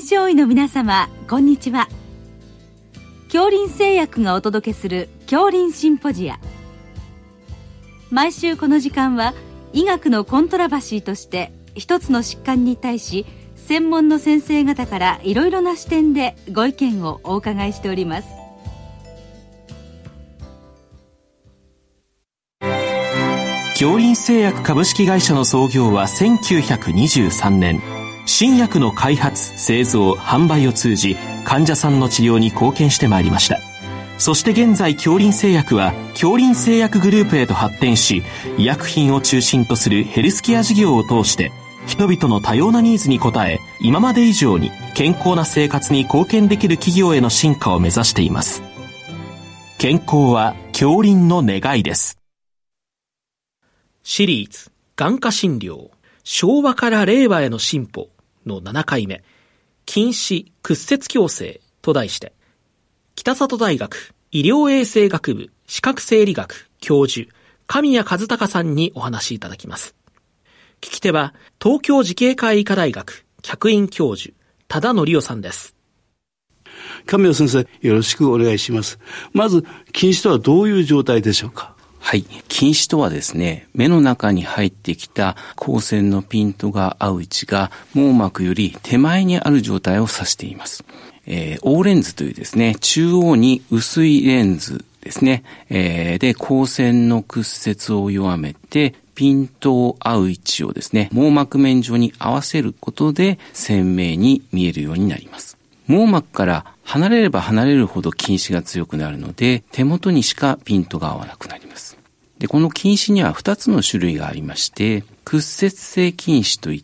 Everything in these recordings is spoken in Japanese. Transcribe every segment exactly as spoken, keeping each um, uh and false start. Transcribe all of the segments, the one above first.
症医の皆様、こんにちは。杏林製薬がお届けする杏林シンポジア。毎週この時間は医学のコントラバシーとして一つの疾患に対し専門の先生方からいろいろな視点でご意見をお伺いしております。 杏林製薬株式会社の創業はせんきゅうひゃくにじゅうさんねん。新薬の開発、製造、販売を通じ患者さんの治療に貢献してまいりました。そして現在杏林製薬は杏林製薬グループへと発展し、医薬品を中心とするヘルスケア事業を通して人々の多様なニーズに応え、今まで以上に健康な生活に貢献できる企業への進化を目指しています。健康は杏林の願いです。 シリーズ眼科診療、昭和から令和への進歩のななかいめ、近視屈折矯正と題して、北里大学医療衛生学部視覚生理学教授神谷和孝さんにお話しいただきます。聞き手は東京慈恵会医科大学客員教授多田則夫さんです。 神谷先生、よろしくお願いします。まず近視とはどういう状態でしょうか？ はい。近視とはですね、目の中に入ってきた光線のピントが合う位置が網膜より手前にある状態を指しています。えー、オーレンズというですね、中央に薄いレンズですね、えー、で光線の屈折を弱めてピントを合う位置をですね、網膜面上に合わせることで鮮明に見えるようになります。網膜から離れれば離れるほど近視が強くなるので、手元にしかピントが合わなくなります。で、この近視にはふたつの種類がありまして、屈折性近視といって、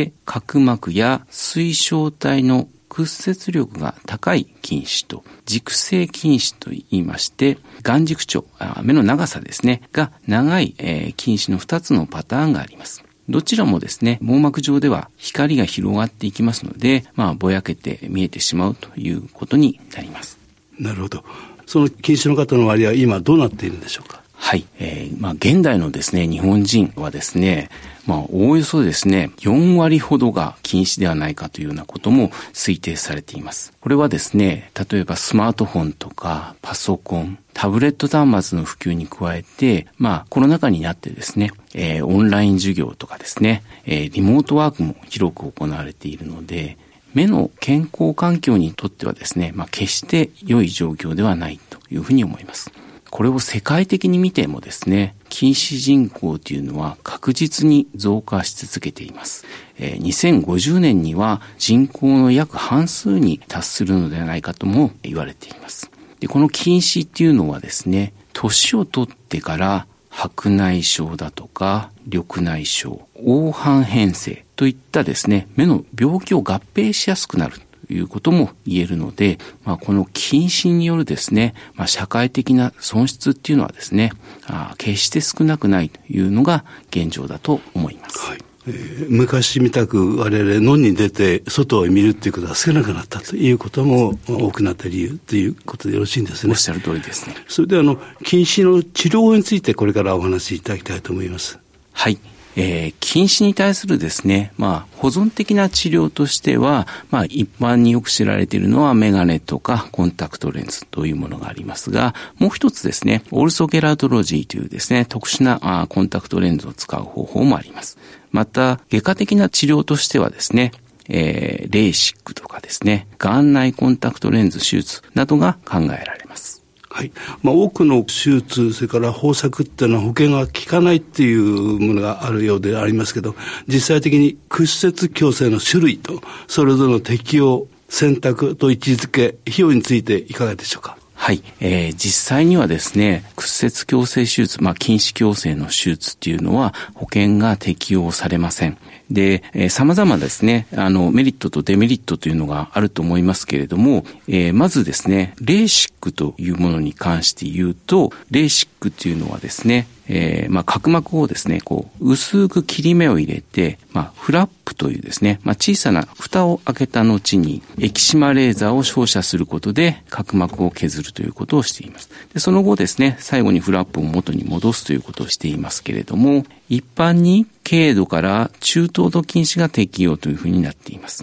角膜や水晶体の屈折力が高い近視と、軸性近視と言いまして、眼軸長、目の長さですね、が長い、えー、近視のふたつのパターンがあります。どちらもですね、網膜上では光が広がっていきますので、まあ、ぼやけて見えてしまうということになります。 なるほど。その近視の方の割合は今どうなっているんでしょうか？ はい。えー、まあ、現代のですね、日本人はですね、まあ、おおよそですね、よんわりほどが近視ではないかというようなことも推定されています。これはですね、例えばスマートフォンとかパソコン、タブレット端末の普及に加えて、まあ、コロナ禍になってですね、えー、オンライン授業とかですね、えー、リモートワークも広く行われているので、目の健康環境にとってはですね、まあ、決して良い状況ではないというふうに思います。これを世界的に見てもですね、近視人口というのは確実に増加し続けています。えー、にせんごじゅうねんには人口の約半数に達するのではないかとも言われています。で、この近視っていうのはですね、年を取ってから白内障だとか緑内障、黄斑変性といったですね、目の病気を合併しやすくなるということも言えるので、まあ、この近視によるですね、まあ、社会的な損失っていうのはですね、あ決して少なくないというのが現状だと思います。 はい。えー、昔みたく我々野に出て外を見るっていうことが少なくなったということも多くなった理由ということでよろしいんですね。 おっしゃる通りですね。 それであの近視の治療法についてこれからお話しいただきたいと思います。 はい。えー、近視に対するですね、まあ、保存的な治療としては、まあ、一般によく知られているのはメガネとかコンタクトレンズというものがありますが、もう一つですね、オルソゲラトロジーというですね、特殊なあコンタクトレンズを使う方法もあります。また、外科的な治療としてはですね、えー、レーシックとかですね、眼内コンタクトレンズ手術などが考えられます。 はい。まあ、多くの手術、それから方策っていうのは保険が効かないっていうものがあるようでありますけど、実際的に屈折矯正の種類と、それぞれの適用、選択と位置づけ、費用についていかがでしょうか？ はい、えー、実際にはですね、屈折矯正手術、まあ、近視矯正の手術っていうのは保険が適用されません。で、えー、様々ですね、あの、メリットとデメリットというのがあると思いますけれども、えー、まずですね、レーシックというものに関して言うと、レーシックというのはですね、えー、まあ、角膜をですね、こう、薄く切り目を入れて、まあ、フラップというですね、まあ、小さな蓋を開けた後に、エキシマレーザーを照射することで、角膜を削るということをしています。で、その後ですね、最後にフラップを元に戻すということをしていますけれども、一般に軽度から中等度近視が適用というふうになっています。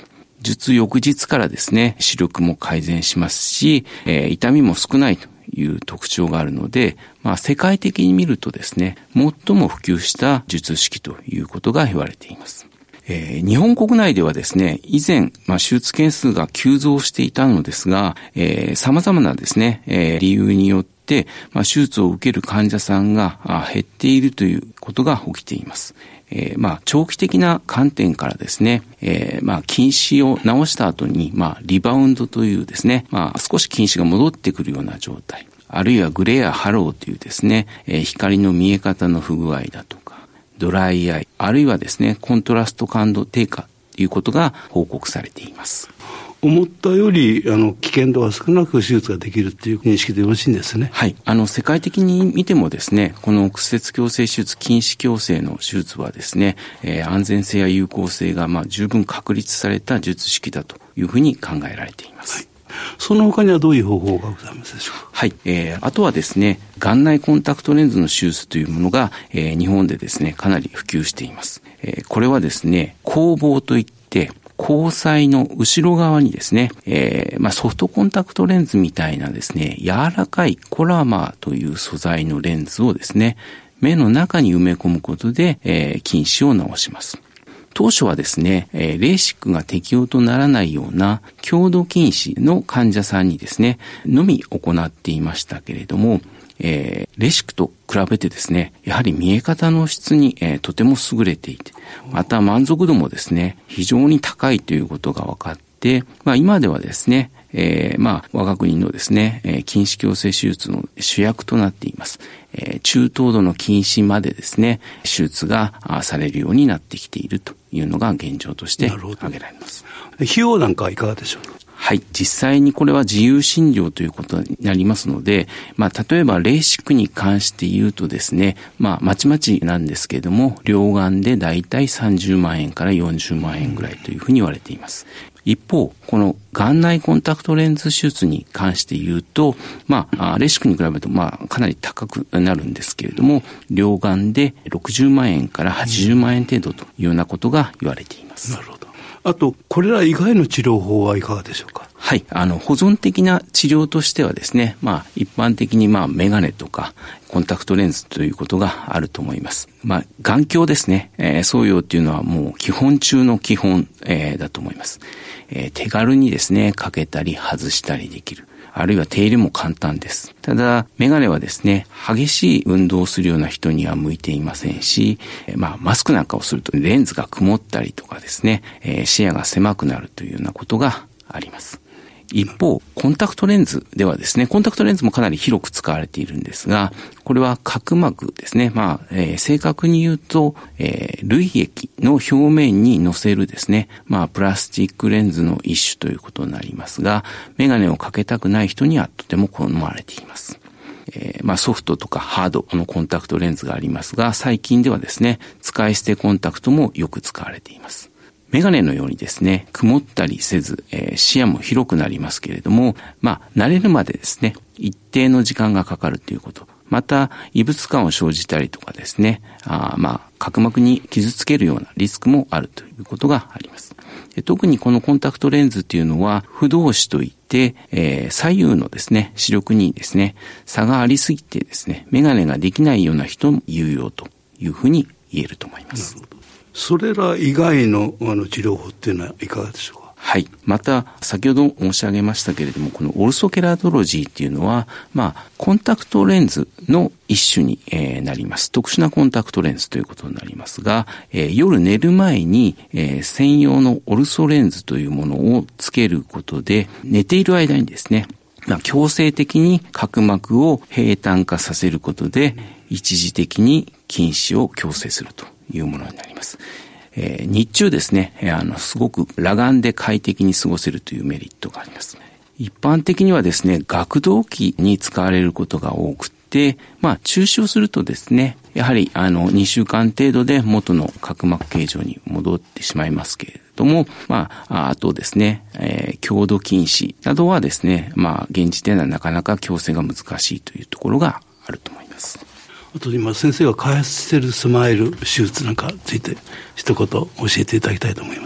術翌日からですね、視力も改善しますし、えー、痛みも少ないという特徴があるので、まあ世界的に見るとですね、最も普及した術式ということが言われています。えー、日本国内ではですね、以前、まあ、手術件数が急増していたのですが、えー、様々なですね、えー、理由によって、まあ、手術を受ける患者さんが減っているということが起きています。えー、まあ、長期的な観点からですね、えー、まあ、近視を治した後に、まあ、リバウンドというですね、まあ、少し近視が戻ってくるような状態、あるいはグレアハローというですね、えー、光の見え方の不具合だとか、ドライアイ、あるいはですね、コントラスト感度低下ということが報告されています。 思ったよりあの危険度が少なく手術ができるという認識でよろしいんですね。 はい。あの世界的に見てもですね、この屈折矯正手術、近視矯正の手術はですね、えー、安全性や有効性がまあ十分確立された術式だというふうに考えられています。 はい、その他にはどういう方法がございますでしょうか。 はい。えー、あとはですね、眼内コンタクトレンズの手術というものが、えー、日本でですね、かなり普及しています。えー、これはですね、光紡といって虹彩の後ろ側にですね、えー、まあソフトコンタクトレンズみたいなですね、柔らかいコラマーという素材のレンズをですね、目の中に埋め込むことで、えー、近視を治します。当初はですね、えー、レーシックが適用とならないような強度近視の患者さんにですね、のみ行っていましたけれども、えー、レーシックと比べてですね、やはり見え方の質に、えー、とても優れていて、また満足度もですね、非常に高いということが分かって、まあ今ではですね、えー、まあ我が国のですね、えー、近視矯正手術の主役となっています。えー、中等度の近視までですね、手術がされるようになってきているというのが現状として挙げられます。 費用なんかはいかがでしょうか。 はい。実際にこれは自由診療ということになりますので、まあ、例えば、レーシックに関して言うとですね、まあ、まちまちなんですけれども、両眼でだいたいさんじゅうまんえんからよんじゅうまんえんぐらいというふうに言われています。一方、この眼内コンタクトレンズ手術に関して言うと、まあ、レーシックに比べると、まあ、かなり高くなるんですけれども、両眼でろくじゅうまんえんからはちじゅうまんえん程度というようなことが言われています。 なるほど。あと、これら以外の治療法はいかがでしょうか。 はい。あの、保存的な治療としてはですね、まあ、一般的にまあ、メガネとか、コンタクトレンズということがあると思います。まあ、眼鏡ですね。えー、装用っていうのはもう基本中の基本、えー、だと思います。えー、手軽にですね、かけたり外したりできる。あるいは手入れも簡単です。ただ、メガネはですね、激しい運動をするような人には向いていませんし、まあ、マスクなんかをするとレンズが曇ったりとかですね、えー、視野が狭くなるというようなことがあります。一方、コンタクトレンズではですね、コンタクトレンズもかなり広く使われているんですが、これは角膜ですね。まあ、えー、正確に言うと、えー、涙液の表面に乗せるですね、まあ、プラスチックレンズの一種ということになりますが、メガネをかけたくない人にはとても好まれています。えー、まあ、ソフトとかハードのコンタクトレンズがありますが、最近ではですね、使い捨てコンタクトもよく使われています。メガネのようにですね、曇ったりせず、えー、視野も広くなりますけれども、まあ、慣れるまでですね、一定の時間がかかるということ。また、異物感を生じたりとかですね、あまあ、角膜に傷つけるようなリスクもあるということがあります。で特にこのコンタクトレンズっていうのは、不動視といって、えー、左右のですね、視力にですね、差がありすぎてですね、メガネができないような人も有用というふうに言えると思います。 それら以外のあの治療法っていうのはいかがでしょうか。 はい。また、先ほど申し上げましたけれども、このオルソケラトロジーっていうのは、まあ、コンタクトレンズの一種に、えー、なります。特殊なコンタクトレンズということになりますが、えー、夜寝る前に、えー、専用のオルソレンズというものをつけることで、寝ている間にですね、まあ、強制的に角膜を平坦化させることで、一時的に近視を矯正するというものになります。えー、日中ですね、えー、あの、すごく裸眼で快適に過ごせるというメリットがあります。一般的にはですね、学童期に使われることが多くて、まあ、中止をするとですね、やはり、あの、にしゅうかん程度で元の角膜形状に戻ってしまいますけれども、まあ、あとですね、えー、強度近視などはですね、まあ、現時点ではなかなか矯正が難しいというところがあると思います。 あと今先生が開発しているスマイル手術なんかについて一言教えていただきたいと思います。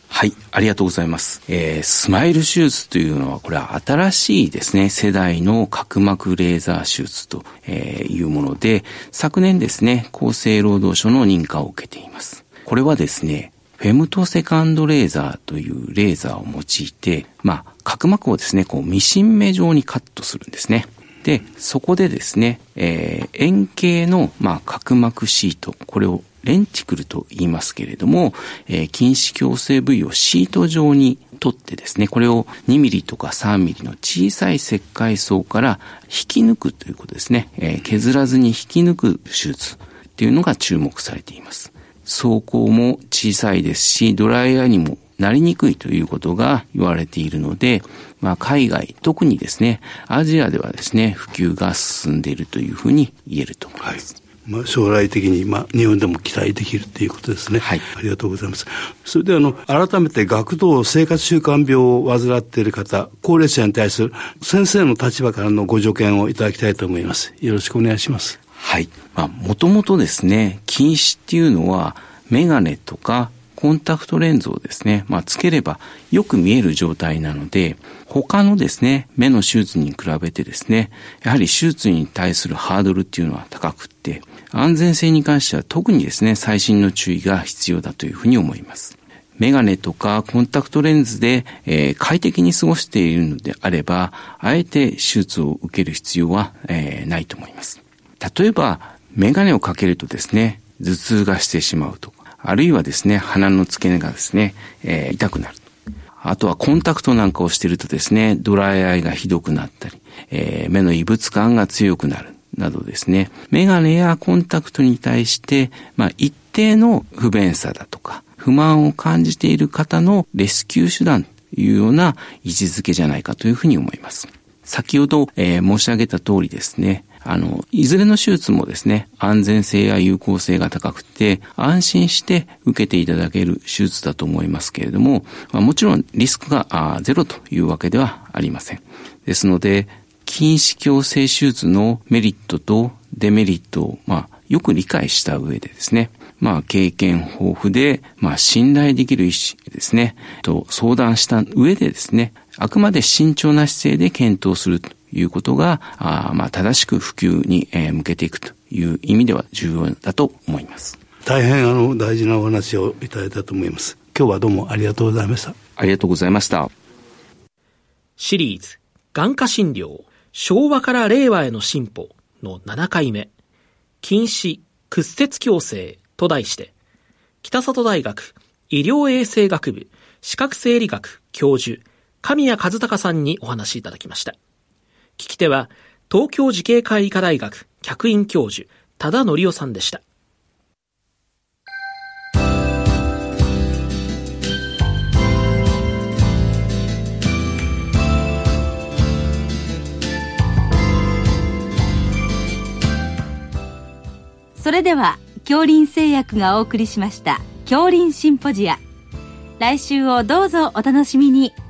はい、ありがとうございます。えー、スマイル手術というのは、これは新しいですね、世代の角膜レーザー手術というもので、昨年ですね、厚生労働省の認可を受けています。これはですね、フェムトセカンドレーザーというレーザーを用いて、まあ、角膜をですね、こうミシン目状にカットするんですね。で、そこでですね、えー、円形の、まあ、角膜シート、これをレンティクルと言いますけれども、えー、筋弛矯正部位をシート状に取ってですね、これをにミリとかさんミリの小さい切開層から引き抜くということですね。えー、削らずに引き抜く手術っていうのが注目されています。装甲も小さいですし、ドライアイにもなりにくいということが言われているので、まあ海外、特にですね、アジアではですね、普及が進んでいるというふうに言えると思います。 はい、まあ、将来的に、まあ、日本でも期待できるということですね。はい。ありがとうございます。それであの、改めて学童生活習慣病を患っている方、高齢者に対する先生の立場からのご助言をいただきたいと思います。よろしくお願いします。 はい。まあ、もともとですね、近視っていうのは、メガネとかコンタクトレンズをですね、まあ、つければよく見える状態なので、他のですね、目の手術に比べてですね、やはり手術に対するハードルっていうのは高くって、安全性に関しては特にですね、細心の注意が必要だというふうに思います。メガネとかコンタクトレンズで、えー、快適に過ごしているのであれば、あえて手術を受ける必要は、えー、ないと思います。例えば、メガネをかけるとですね、頭痛がしてしまうとか、あるいはですね、鼻の付け根がですね、えー、痛くなる。あとはコンタクトなんかをしているとですね、ドライアイがひどくなったり、えー、目の異物感が強くなるなどですね、メガネやコンタクトに対して、まあ、一定の不便さだとか、不満を感じている方のレスキュー手段というような位置づけじゃないかというふうに思います。先ほど、えー、申し上げた通りですね、あの、いずれの手術もですね、安全性や有効性が高くて、安心して受けていただける手術だと思いますけれども、まあ、もちろんリスクがあゼロというわけではありません。ですので、筋弛矯正手術のメリットとデメリットを、まあ、よく理解した上でですね、まあ、経験豊富で、まあ、信頼できる医師ですね、と相談した上でですね、あくまで慎重な姿勢で検討するということが、あまあ、正しく普及に、えー、向けていくという意味では重要だと思います。 大変あの大事なお話をいただいたと思います。今日はどうもありがとうございました。 ありがとうございました。 シリーズ眼科診療昭和から令和への進歩のななかいめ、筋弛屈折矯正と題して、北里大学医療衛生学部視覚生理学教授神谷和孝さんにお話しいただきました。聞き手は東京慈恵会医科大学客員教授多田則夫さんでした。 それでは杏林製薬がお送りしました杏林シンポジア、来週をどうぞお楽しみに。